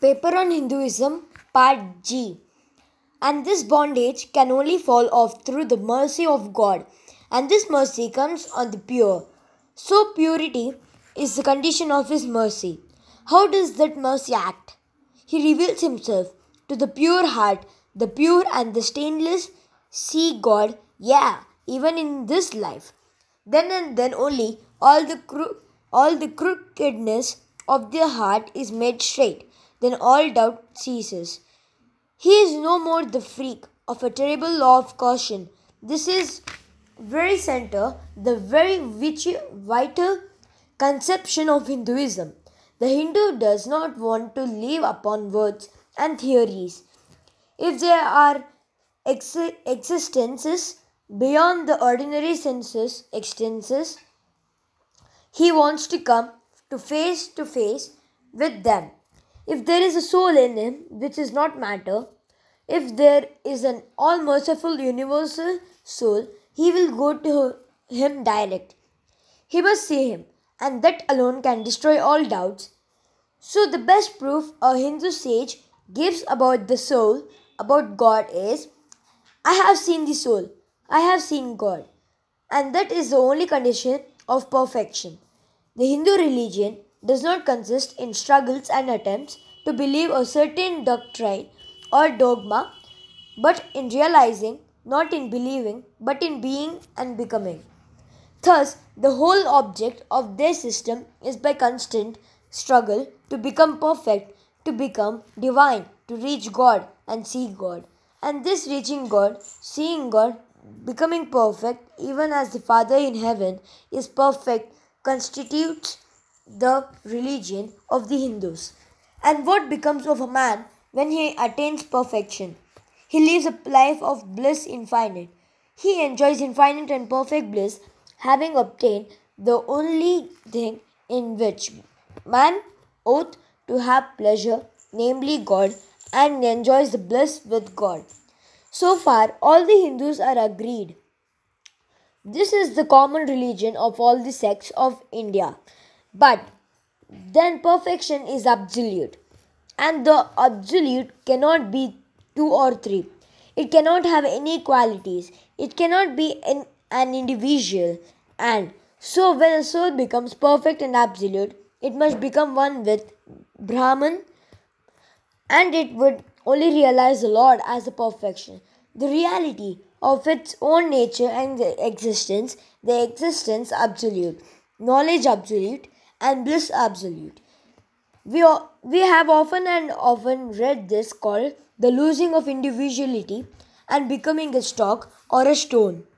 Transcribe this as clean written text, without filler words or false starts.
Paper on Hinduism, Part G. And this bondage can only fall off through the mercy of God, and this mercy comes on the pure. So, purity is the condition of His mercy. How does that mercy act? He reveals Himself to the pure heart, the pure and the stainless see God, even in this life. Then and then only all the crookedness of their heart is made straight. Then all doubt ceases. He is no more the freak of a terrible law of caution. This is very center, the very vital conception of Hinduism. The Hindu does not want to live upon words and theories. If there are existences beyond the ordinary senses extenses, he wants to come to face with them. If there is a soul in him, which is not matter, if there is an all merciful universal soul, he will go to him direct. He must see him, and that alone can destroy all doubts. So, the best proof a Hindu sage gives about the soul, about God, is I have seen the soul, I have seen God, and that is the only condition of perfection. The Hindu religion does not consist in struggles and attempts to believe a certain doctrine or dogma, but in realizing, not in believing, but in being and becoming. Thus, the whole object of their system is by constant struggle to become perfect, to become divine, to reach God and see God. And this reaching God, seeing God, becoming perfect, even as the Father in heaven is perfect, constitutes the religion of the Hindus. And what becomes of a man when he attains perfection? He lives a life of bliss infinite. He enjoys infinite and perfect bliss, having obtained the only thing in which man ought to have pleasure, namely God, and enjoys the bliss with God. So far, all the Hindus are agreed. This is the common religion of all the sects of India. But then perfection is absolute. And the absolute cannot be two or three. It cannot have any qualities. It cannot be an individual. And so when a soul becomes perfect and absolute, it must become one with Brahman, and it would only realize the Lord as the perfection, the reality of its own nature and the existence absolute, knowledge absolute, and bliss absolute. We have often and often read this called the losing of individuality and becoming a stock or a stone.